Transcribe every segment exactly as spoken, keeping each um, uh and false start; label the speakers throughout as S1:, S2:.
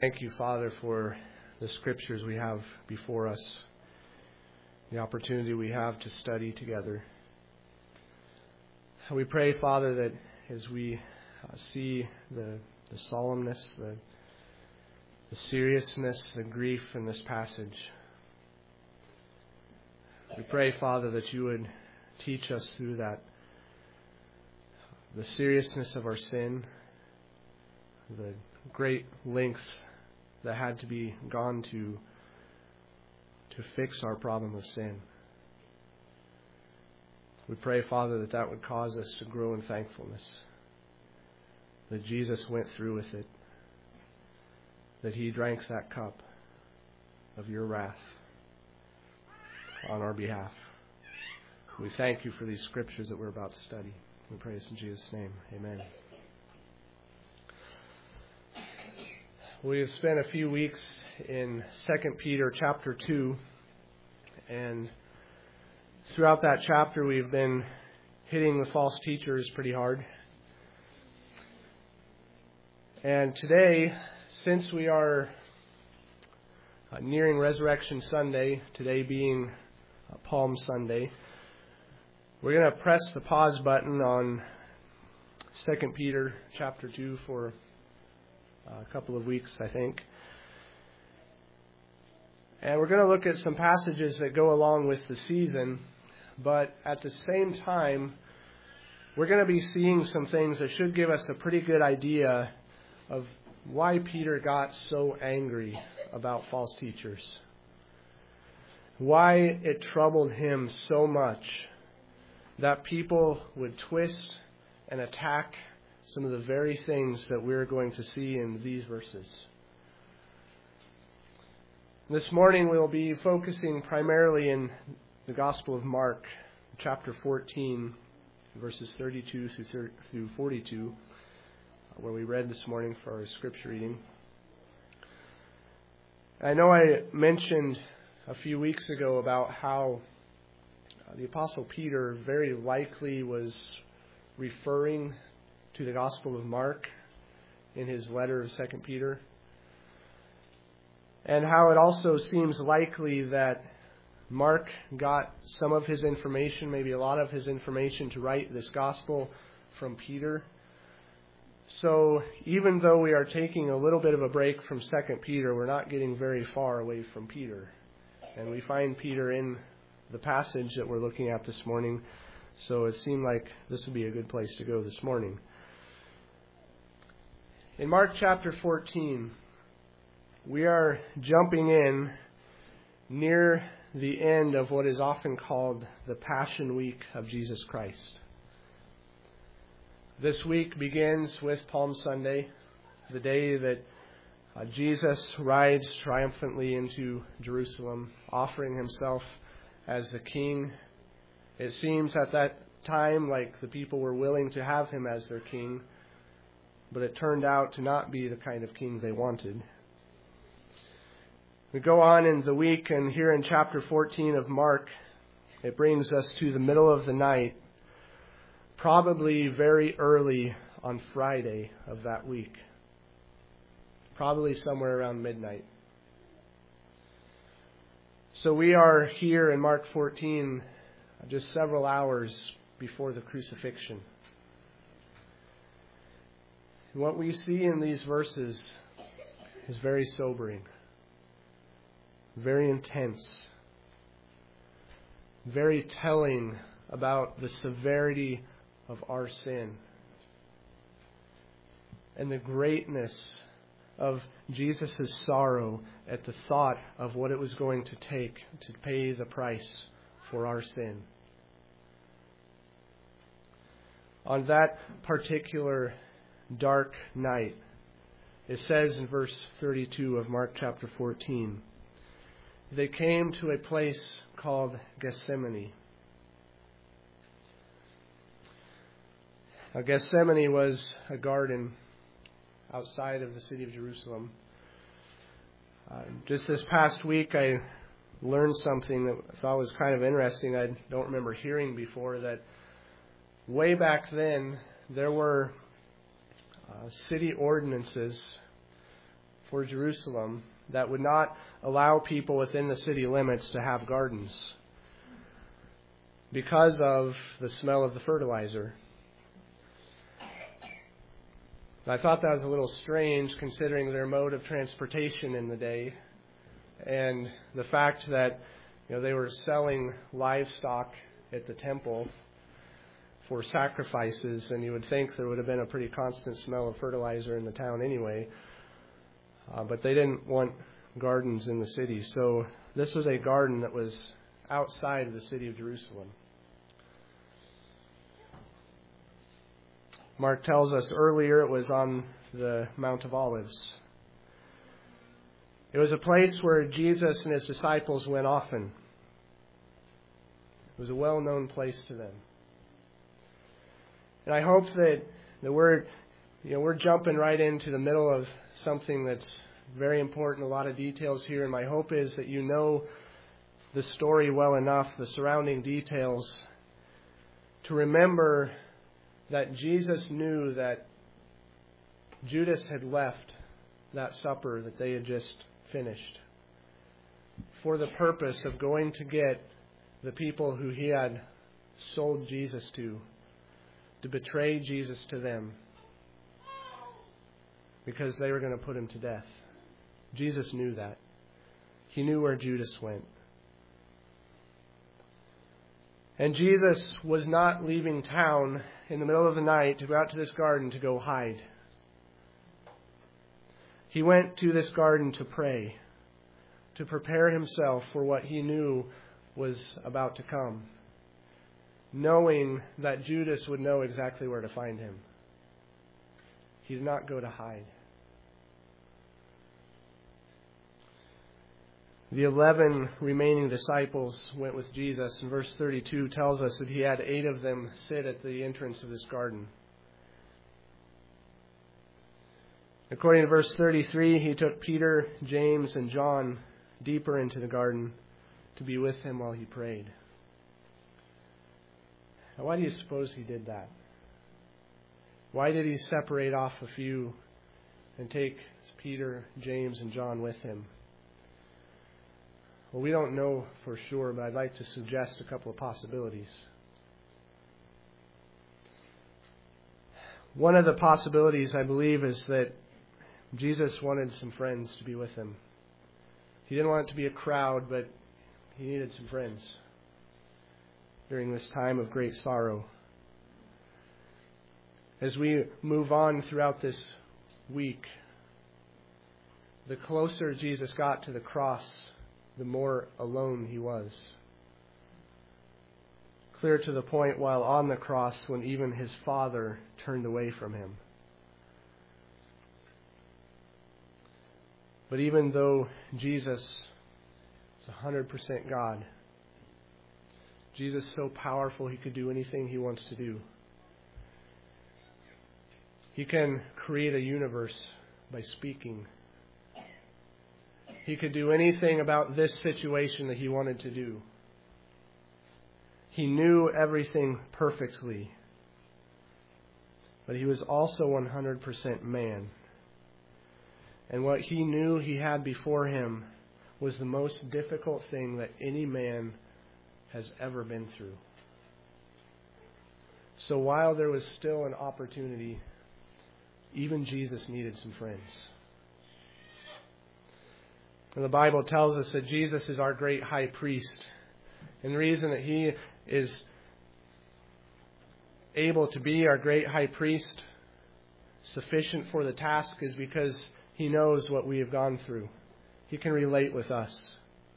S1: Thank you, Father, for the scriptures we have before us, the opportunity we have to study together. We pray, Father, that as we uh, see the, the solemnness, the, the seriousness, the grief in this passage, we pray, Father, that you would teach us through that the seriousness of our sin, the great lengths that had to be gone to to fix our problem of sin. We pray, Father, that that would cause us to grow in thankfulness, that Jesus went through with it, that he drank that cup of your wrath on our behalf. We thank you for these scriptures that we're about to study. We pray this in Jesus' name. Amen. We have spent a few weeks in Second Peter chapter two, and throughout that chapter we've been hitting the false teachers pretty hard. And today, since we are nearing Resurrection Sunday, today being Palm Sunday, we're going to press the pause button on Second Peter chapter two for a couple of weeks, I think. And we're going to look at some passages that go along with the season, but at the same time, we're going to be seeing some things that should give us a pretty good idea of why Peter got so angry about false teachers. Why it troubled him so much that people would twist and attack some of the very things that we're going to see in these verses. This morning we'll be focusing primarily in the Gospel of Mark, chapter fourteen, verses thirty-two through forty-two, where we read this morning for our scripture reading. I know I mentioned a few weeks ago about how the Apostle Peter very likely was referring to the Gospel of Mark in his letter of Second Peter, and how it also seems likely that Mark got some of his information, maybe a lot of his information to write this Gospel from Peter. So even though we are taking a little bit of a break from Second Peter, we're not getting very far away from Peter. And we find Peter in the passage that we're looking at this morning, so it seemed like this would be a good place to go this morning. In Mark chapter fourteen, we are jumping in near the end of what is often called the Passion Week of Jesus Christ. This week begins with Palm Sunday, the day that uh, Jesus rides triumphantly into Jerusalem, offering himself as the king. It seems at that time like the people were willing to have him as their king, but it turned out to not be the kind of king they wanted. We go on in the week, and here in chapter fourteen of Mark, it brings us to the middle of the night, probably very early on Friday of that week, probably somewhere around midnight. So we are here in Mark fourteen just several hours before the crucifixion. What we see in these verses is very sobering, very intense, very telling about the severity of our sin and the greatness of Jesus' sorrow at the thought of what it was going to take to pay the price for our sin. On that particular dark night, it says in verse thirty-two of Mark chapter fourteen, they came to a place called Gethsemane. Now, Gethsemane was a garden outside of the city of Jerusalem. Uh, just this past week, I learned something that I thought was kind of interesting. I don't remember hearing before, that way back then, there were uh, city ordinances for Jerusalem that would not allow people within the city limits to have gardens because of the smell of the fertilizer. I thought that was a little strange considering their mode of transportation in the day and the fact that, you know, they were selling livestock at the temple for sacrifices, and you would think there would have been a pretty constant smell of fertilizer in the town anyway. Uh, but they didn't want gardens in the city. So this was a garden that was outside of the city of Jerusalem. Mark tells us earlier it was on the Mount of Olives. It was a place where Jesus and his disciples went often. It was a well-known place to them. And I hope that, that we're, you know, we're jumping right into the middle of something that's very important, a lot of details here. And my hope is that you know the story well enough, the surrounding details, to remember that Jesus knew that Judas had left that supper that they had just finished for the purpose of going to get the people who he had sold Jesus to, to betray Jesus to them because they were going to put him to death. Jesus knew that. He knew where Judas went. And Jesus was not leaving town in the middle of the night to go out to this garden to go hide. He went to this garden to pray, to prepare himself for what he knew was about to come, knowing that Judas would know exactly where to find him. He did not go to hide. The eleven remaining disciples went with Jesus, and verse thirty-two tells us that he had eight of them sit at the entrance of this garden. According to verse thirty-three, he took Peter, James, and John deeper into the garden to be with him while he prayed. Now, why do you suppose he did that? Why did he separate off a few and take Peter, James, and John with him? Well, we don't know for sure, but I'd like to suggest a couple of possibilities. One of the possibilities, I believe, is that Jesus wanted some friends to be with him. He didn't want it to be a crowd, but he needed some friends during this time of great sorrow. As we move on throughout this week, the closer Jesus got to the cross, the more alone he was. Clear to the point while on the cross when even his Father turned away from him. But even though Jesus is one hundred percent God, Jesus is so powerful he could do anything he wants to do. He can create a universe by speaking. He could do anything about this situation that he wanted to do. He knew everything perfectly. But he was also one hundred percent man. And what he knew he had before him was the most difficult thing that any man has ever been through. So while there was still an opportunity, even Jesus needed some friends. And the Bible tells us that Jesus is our great high priest. And the reason that he is able to be our great high priest, sufficient for the task, is because he knows what we have gone through. He can relate with us.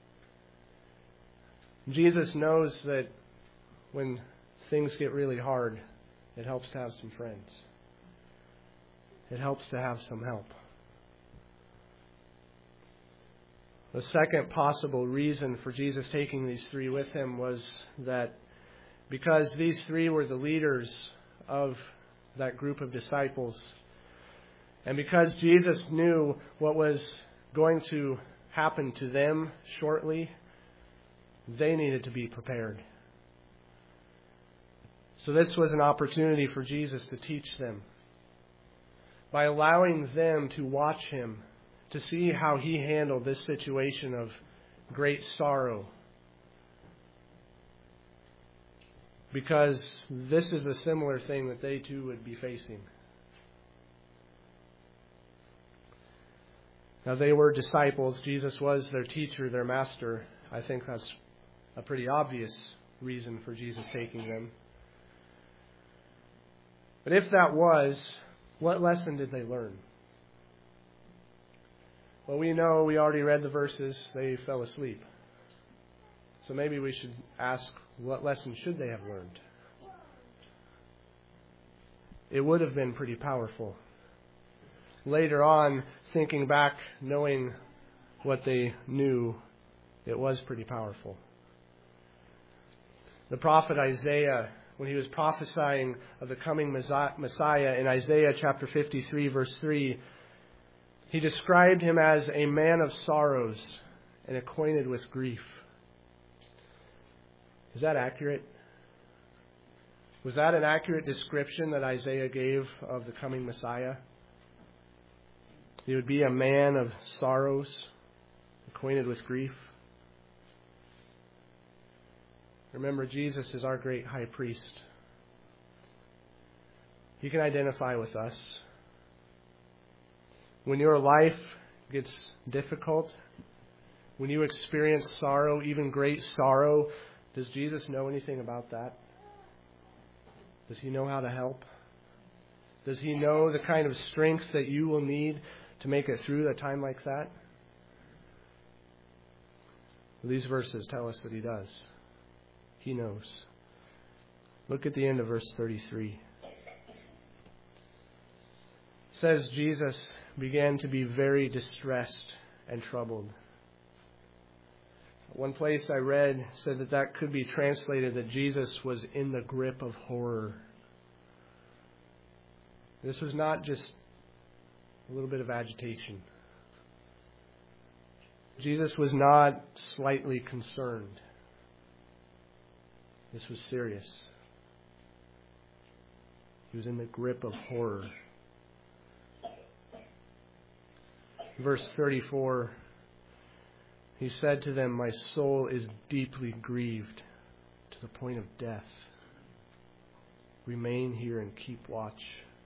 S1: Jesus knows that when things get really hard, it helps to have some friends. It helps to have some help. The second possible reason for Jesus taking these three with him was that because these three were the leaders of that group of disciples, and because Jesus knew what was going to happen to them shortly, they needed to be prepared. So this was an opportunity for Jesus to teach them by allowing them to watch him, to see how he handled this situation of great sorrow. Because this is a similar thing that they too would be facing. Now, they were disciples. Jesus was their teacher, their master. I think that's a pretty obvious reason for Jesus taking them. But if that was, what lesson did they learn? Well, we know, we already read the verses, they fell asleep. So maybe we should ask, what lesson should they have learned? It would have been pretty powerful. Later on, thinking back, knowing what they knew, it was pretty powerful. The prophet Isaiah, when he was prophesying of the coming Messiah in Isaiah chapter fifty-three, verse three, he described him as a man of sorrows and acquainted with grief. Is that accurate? Was that an accurate description that Isaiah gave of the coming Messiah? He would be a man of sorrows, acquainted with grief. Remember, Jesus is our great high priest. He can identify with us. When your life gets difficult, when you experience sorrow, even great sorrow, does Jesus know anything about that? Does he know how to help? Does he know the kind of strength that you will need to make it through a time like that? These verses tell us that he does. He knows. Look at the end of verse thirty-three. It says, Jesus began to be very distressed and troubled. One place I read said that that could be translated that Jesus was in the grip of horror. This was not just a little bit of agitation. Jesus was not slightly concerned. This was serious. He was in the grip of horror. Verse thirty-four, he said to them, "My soul is deeply grieved to the point of death. Remain here and keep watch."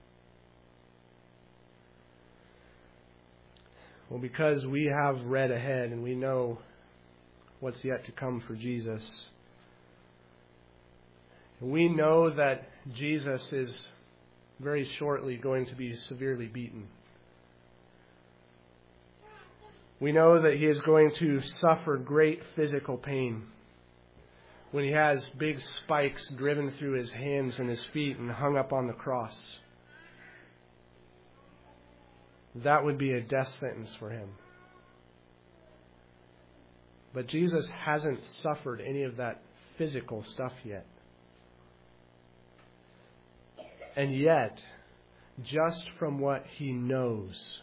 S1: Well, because we have read ahead and we know what's yet to come for Jesus, we know that Jesus is very shortly going to be severely beaten. We know that he is going to suffer great physical pain when he has big spikes driven through his hands and his feet and hung up on the cross. That would be a death sentence for him. But Jesus hasn't suffered any of that physical stuff yet. And yet, just from what he knows,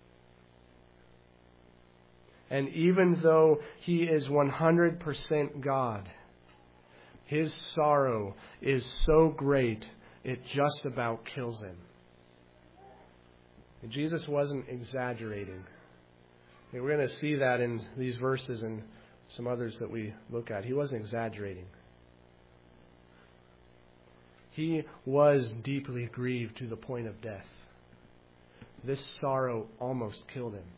S1: and even though he is one hundred percent God, his sorrow is so great it just about kills him. And Jesus wasn't exaggerating. And we're going to see that in these verses and some others that we look at. He wasn't exaggerating. He was deeply grieved to the point of death. This sorrow almost killed him.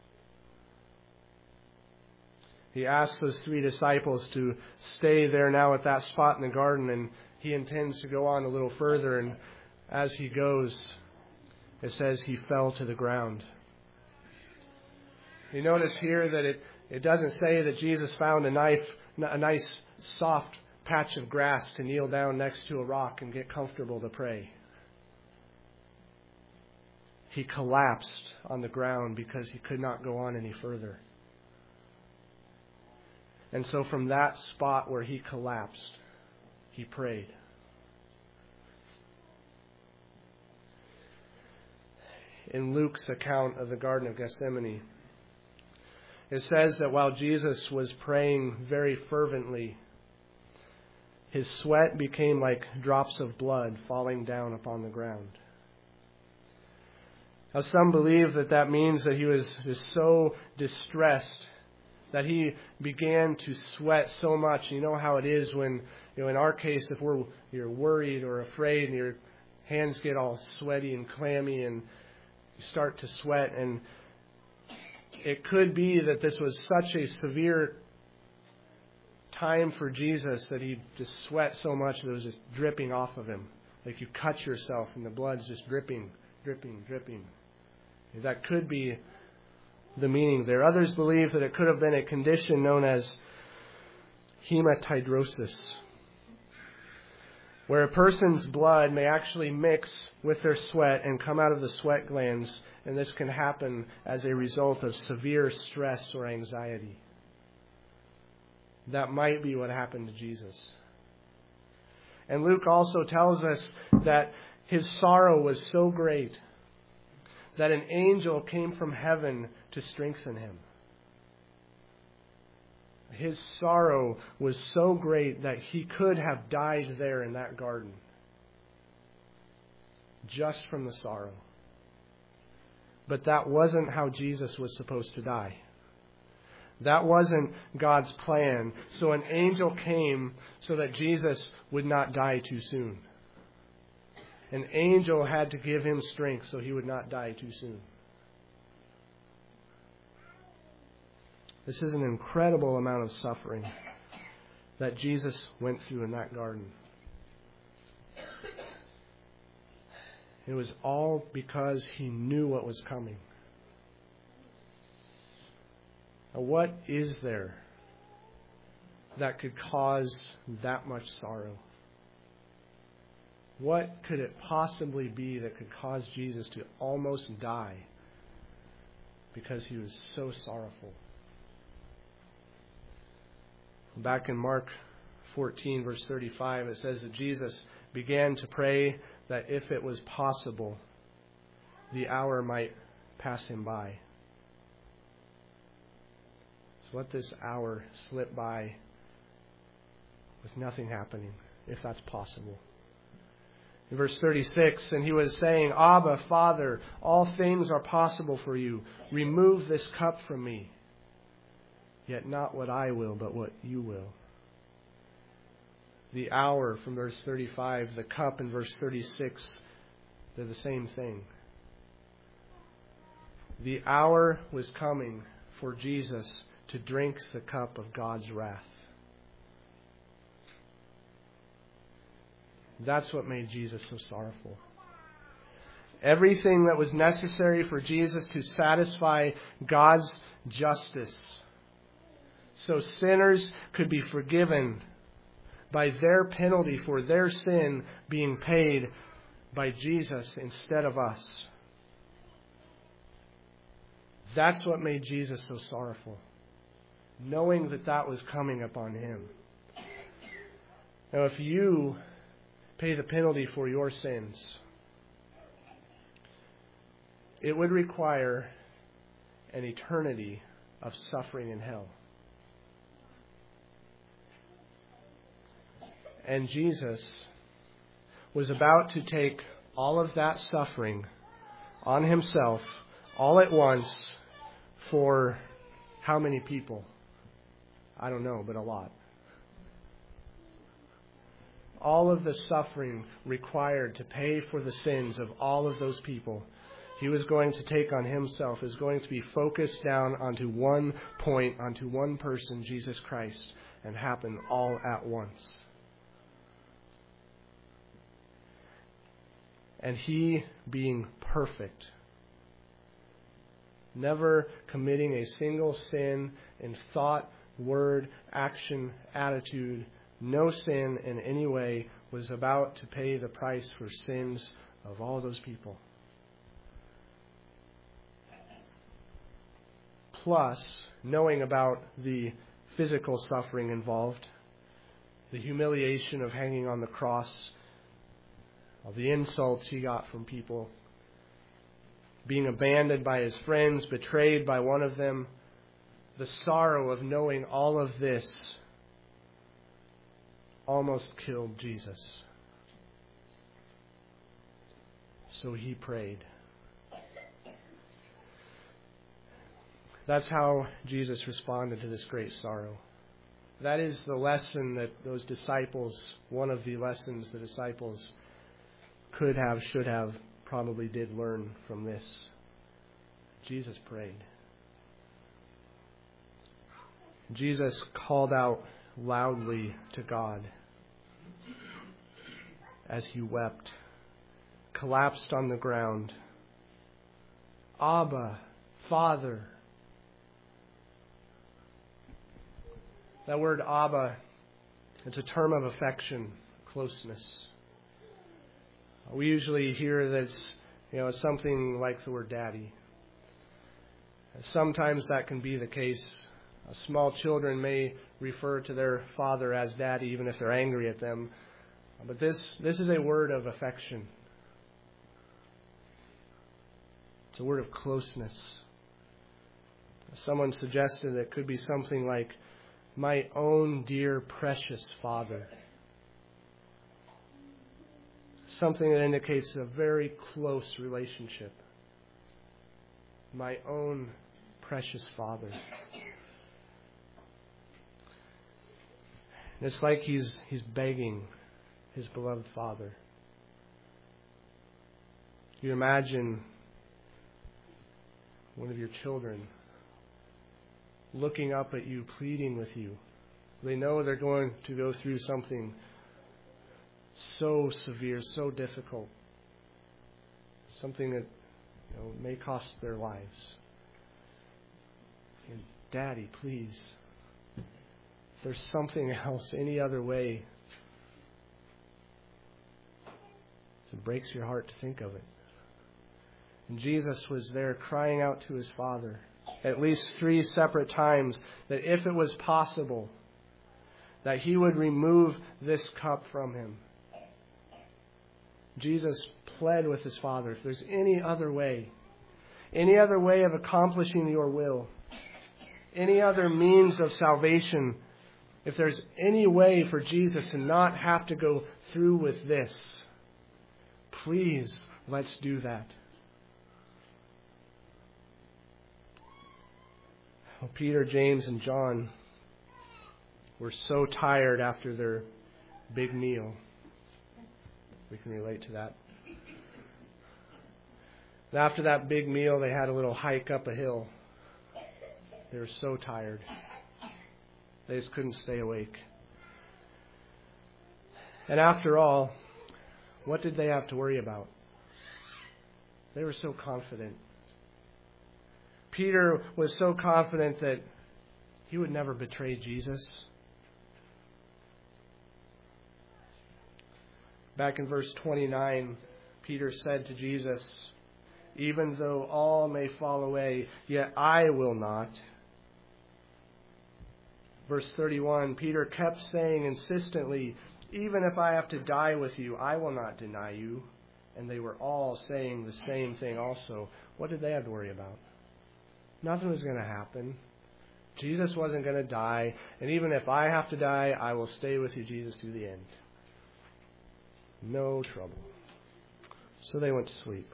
S1: He asked those three disciples to stay there now at that spot in the garden, and he intends to go on a little further. And as he goes, it says he fell to the ground. You notice here that it, it doesn't say that Jesus found a knife, a nice soft patch of grass to kneel down next to a rock and get comfortable to pray. He collapsed on the ground because he could not go on any further. And so from that spot where he collapsed, he prayed. In Luke's account of the Garden of Gethsemane, it says that while Jesus was praying very fervently, his sweat became like drops of blood falling down upon the ground. Now, some believe that that means that he was just so distressed that he began to sweat so much. You know how it is when, you know, in our case, if we're you're worried or afraid and your hands get all sweaty and clammy and you start to sweat. And it could be that this was such a severe time for Jesus that he just sweat so much that it was just dripping off of him. Like you cut yourself and the blood's just dripping, dripping, dripping. That could be the meaning there. Others believe that it could have been a condition known as hematidrosis, where a person's blood may actually mix with their sweat and come out of the sweat glands, and this can happen as a result of severe stress or anxiety. That might be what happened to Jesus. And Luke also tells us that his sorrow was so great that an angel came from heaven to strengthen him. His sorrow was so great that he could have died there in that garden, just from the sorrow. But that wasn't how Jesus was supposed to die. That wasn't God's plan. So an angel came so that Jesus would not die too soon. An angel had to give him strength so he would not die too soon. This is an incredible amount of suffering that Jesus went through in that garden. It was all because he knew what was coming. Now, what is there that could cause that much sorrow? What could it possibly be that could cause Jesus to almost die because he was so sorrowful? Back in Mark fourteen, verse thirty-five, it says that Jesus began to pray that if it was possible, the hour might pass him by. So let this hour slip by with nothing happening, if that's possible. In verse thirty-six, and he was saying, Abba, Father, all things are possible for you. Remove this cup from me. Yet not what I will, but what you will. The hour from verse thirty-five, the cup in verse thirty-six, they're the same thing. The hour was coming for Jesus to drink the cup of God's wrath. That's what made Jesus so sorrowful. Everything that was necessary for Jesus to satisfy God's justice, so sinners could be forgiven by their penalty for their sin being paid by Jesus instead of us. That's what made Jesus so sorrowful, knowing that that was coming upon him. Now, if you pay the penalty for your sins, it would require an eternity of suffering in hell. And Jesus was about to take all of that suffering on himself all at once for how many people? I don't know, but a lot. All of the suffering required to pay for the sins of all of those people, he was going to take on himself, is going to be focused down onto one point, onto one person, Jesus Christ, and happen all at once. And he, being perfect, never committing a single sin in thought, word, action, attitude, no sin in any way, was about to pay the price for sins of all those people. Plus, knowing about the physical suffering involved, the humiliation of hanging on the cross, all the insults he got from people, being abandoned by his friends, betrayed by one of them, the sorrow of knowing all of this almost killed Jesus. So he prayed. That's how Jesus responded to this great sorrow. That is the lesson that those disciples, one of the lessons the disciples could have, should have, probably did learn from this. Jesus prayed. Jesus called out loudly to God as he wept, collapsed on the ground. Abba, Father. That word Abba, it's a term of affection, closeness. We usually hear that it's, you know, something like the word daddy. Sometimes that can be the case. Small children may refer to their father as daddy even if they're angry at them. But this, this is a word of affection. It's a word of closeness. Someone suggested it could be something like, my own dear precious Father. Something that indicates a very close relationship. My own precious Father. And it's like he's he's begging his beloved Father. You imagine one of your children looking up at you, pleading with you. They know they're going to go through something so severe, so difficult. Something that, you know, may cost their lives. And Daddy, please. If there's something else, any other way, it breaks your heart to think of it. And Jesus was there crying out to his Father at least three separate times that if it was possible, that he would remove this cup from him. Jesus pled with his Father, if there's any other way, any other way of accomplishing your will, any other means of salvation, if there's any way for Jesus to not have to go through with this, please, let's do that. Well, Peter, James, and John were so tired after their big meal. We can relate to that. And after that big meal, they had a little hike up a hill. They were so tired. They just couldn't stay awake. And after all, what did they have to worry about? They were so confident. Peter was so confident that he would never betray Jesus. Back in verse twenty-nine, Peter said to Jesus, even though all may fall away, yet I will not. Verse thirty-one, Peter kept saying insistently, even if I have to die with you, I will not deny you. And they were all saying the same thing also. What did they have to worry about? Nothing was going to happen. Jesus wasn't going to die. And even if I have to die, I will stay with you, Jesus, to the end. No trouble. So they went to sleep.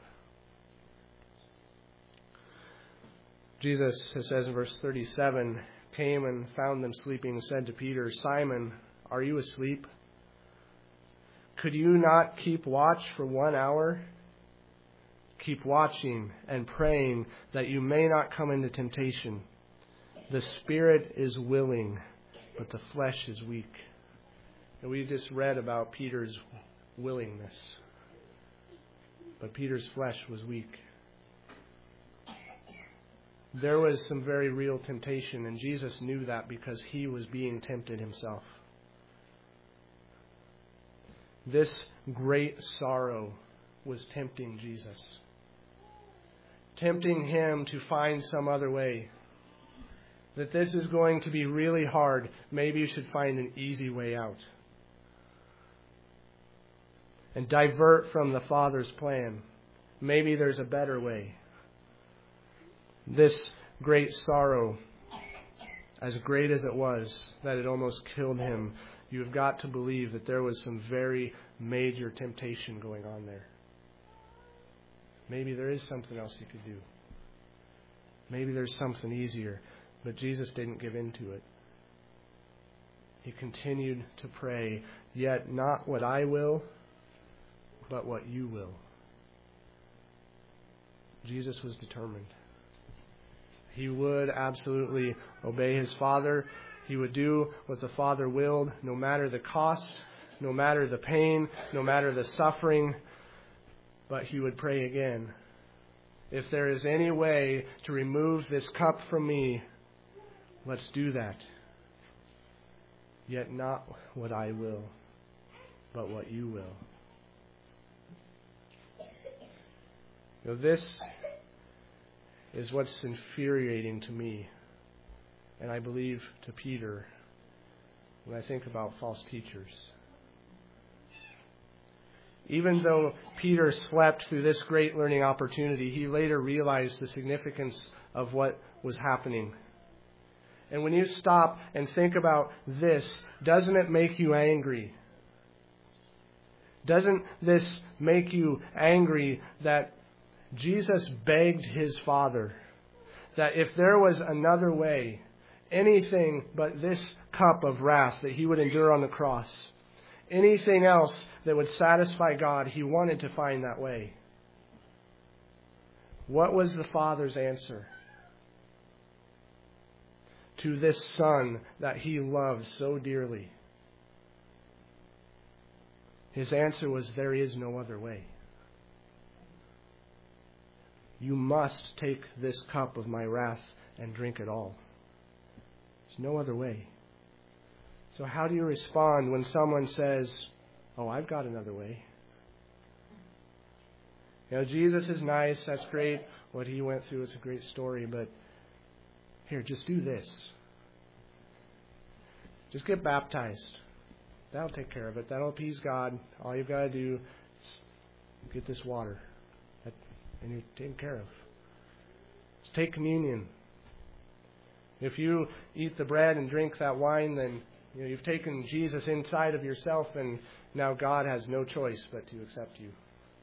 S1: Jesus, it says in verse thirty-seven, came and found them sleeping and said to Peter, Simon, are you asleep? Could you not keep watch for one hour? Keep watching and praying that you may not come into temptation. The spirit is willing, but the flesh is weak. And we just read about Peter's willingness. But Peter's flesh was weak. There was some very real temptation, and Jesus knew that because he was being tempted himself. This great sorrow was tempting Jesus. Tempting him to find some other way. That this is going to be really hard. Maybe you should find an easy way out. And divert from the Father's plan. Maybe there's a better way. This great sorrow, as great as it was, that it almost killed him, you've got to believe that there was some very major temptation going on there. Maybe there is something else you could do. Maybe there's something easier. But Jesus didn't give in to it. He continued to pray, yet not what I will, but what you will. Jesus was determined. He would absolutely obey his Father. He would do what the Father willed, no matter the cost, no matter the pain, no matter the suffering. But he would pray again. If there is any way to remove this cup from me, let's do that. Yet not what I will, but what you will. Now this is what's infuriating to me, and I believe to Peter, when I think about false teachers. Even though Peter slept through this great learning opportunity, he later realized the significance of what was happening. And when you stop and think about this, doesn't it make you angry? Doesn't this make you angry that Jesus begged his Father that if there was another way, anything but this cup of wrath that he would endure on the cross, anything else that would satisfy God, he wanted to find that way. What was the Father's answer to this Son that he loved so dearly? His answer was, there is no other way. You must take this cup of my wrath and drink it all. There's no other way. So how do you respond when someone says, oh, I've got another way? You know, Jesus is nice. That's great. What he went through, it's a great story. But here, just do this. Just get baptized. That'll take care of it. That'll appease God. All you've got to do is get this water. And you're taken care of. Just take communion. If you eat the bread and drink that wine, then you know, you've taken Jesus inside of yourself, and now God has no choice but to accept you.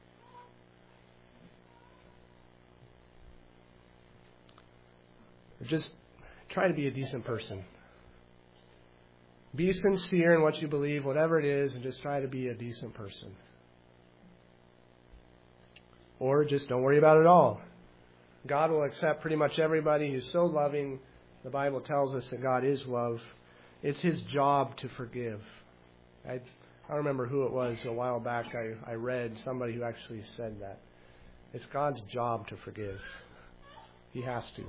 S1: Just try to be a decent person. Be sincere in what you believe, whatever it is, and just try to be a decent person. Or just don't worry about it all. God will accept pretty much everybody. He's so loving. The Bible tells us that God is love. It's his job to forgive. I, I don't remember who it was a while back. I, I read somebody who actually said that. It's God's job to forgive. He has to.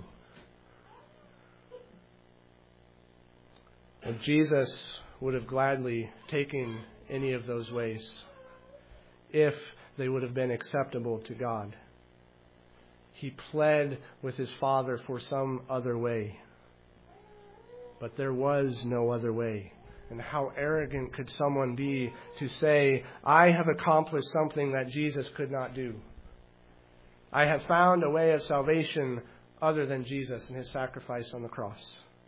S1: And Jesus would have gladly taken any of those ways if they would have been acceptable to God. He pled with his Father for some other way. But there was no other way. And how arrogant could someone be to say, I have accomplished something that Jesus could not do. I have found a way of salvation other than Jesus and his sacrifice on the cross.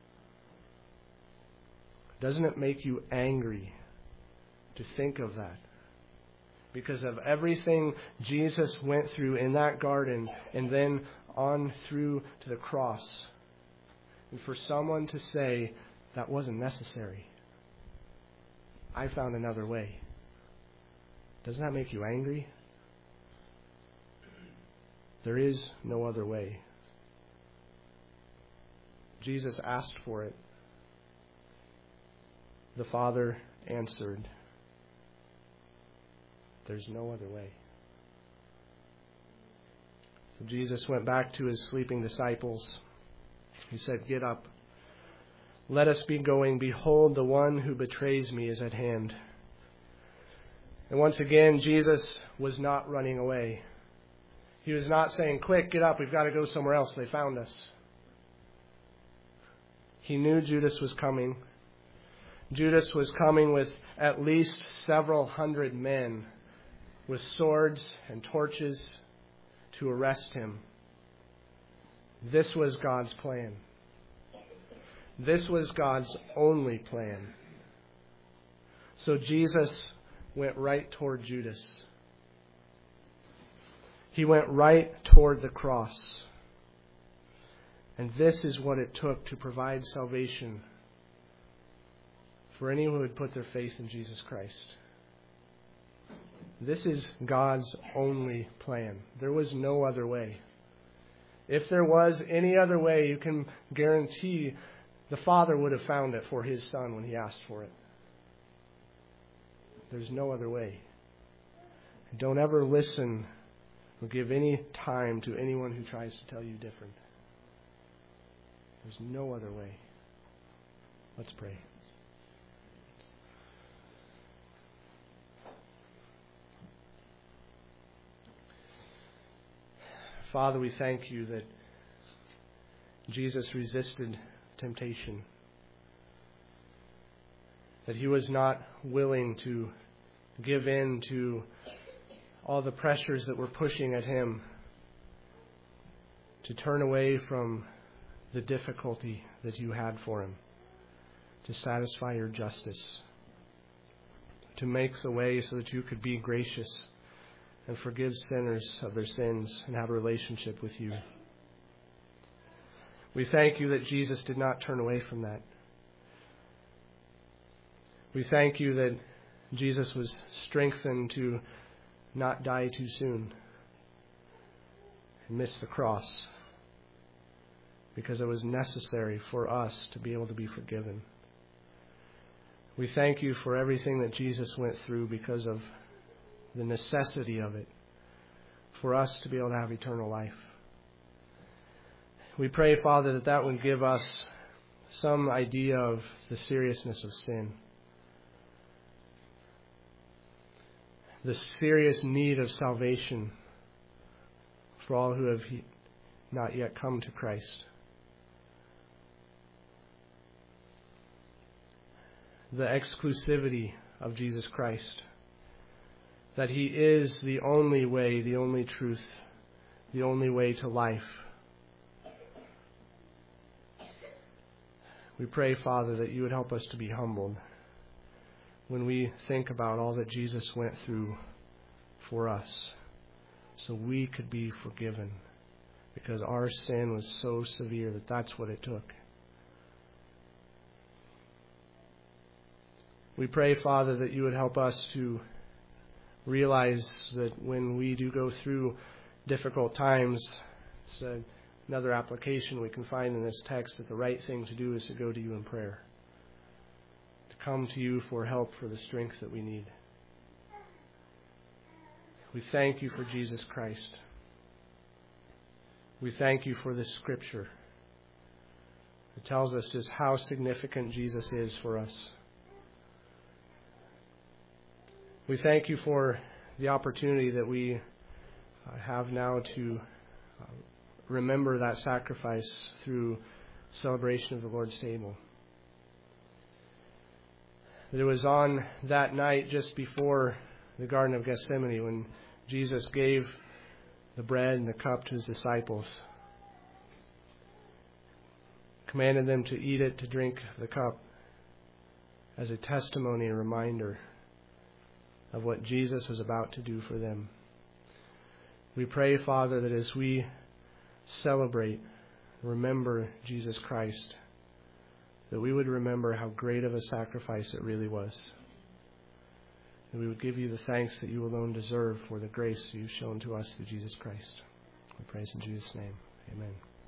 S1: Doesn't it make you angry to think of that? Because of everything Jesus went through in that garden and then on through to the cross. And for someone to say that wasn't necessary. I found another way. Doesn't that make you angry? There is no other way. Jesus asked for it. The Father answered. There's no other way. So Jesus went back to his sleeping disciples. He said, get up. Let us be going. Behold, the one who betrays me is at hand. And once again, Jesus was not running away. He was not saying, quick, get up. We've got to go somewhere else. They found us. He knew Judas was coming. Judas was coming with at least several hundred men with swords and torches to arrest him. This was God's plan. This was God's only plan. So Jesus went right toward Judas. He went right toward the cross. And this is what it took to provide salvation for anyone who would put their faith in Jesus Christ. This is God's only plan. There was no other way. If there was any other way, you can guarantee the Father would have found it for His Son when He asked for it. There's no other way. Don't ever listen or give any time to anyone who tries to tell you different. There's no other way. Let's pray. Father, we thank you that Jesus resisted temptation, that He was not willing to give in to all the pressures that were pushing at Him, to turn away from the difficulty that you had for Him, to satisfy your justice, to make the way so that you could be gracious and forgive sinners of their sins and have a relationship with you. We thank you that Jesus did not turn away from that. We thank you that Jesus was strengthened to not die too soon and miss the cross, because it was necessary for us to be able to be forgiven. We thank you for everything that Jesus went through because of the necessity of it, for us to be able to have eternal life. We pray, Father, that that would give us some idea of the seriousness of sin, the serious need of salvation for all who have not yet come to Christ. The exclusivity of Jesus Christ, that He is the only way, the only truth, the only way to life. We pray, Father, that you would help us to be humbled when we think about all that Jesus went through for us, so we could be forgiven, because our sin was so severe that that's what it took. We pray, Father, that you would help us to realize that when we do go through difficult times, it's another application we can find in this text, that the right thing to do is to go to you in prayer, to come to you for help, for the strength that we need. We thank you for Jesus Christ. We thank you for this scripture. It tells us just how significant Jesus is for us. We thank you for the opportunity that we uh, have now to uh, remember that sacrifice through celebration of the Lord's table. That it was on that night just before the Garden of Gethsemane when Jesus gave the bread and the cup to His disciples, commanded them to eat it, to drink the cup, as a testimony and reminder of what Jesus was about to do for them. We pray, Father, that as we celebrate, remember Jesus Christ, that we would remember how great of a sacrifice it really was. That we would give you the thanks that you alone deserve for the grace you've shown to us through Jesus Christ. We praise in Jesus' name. Amen.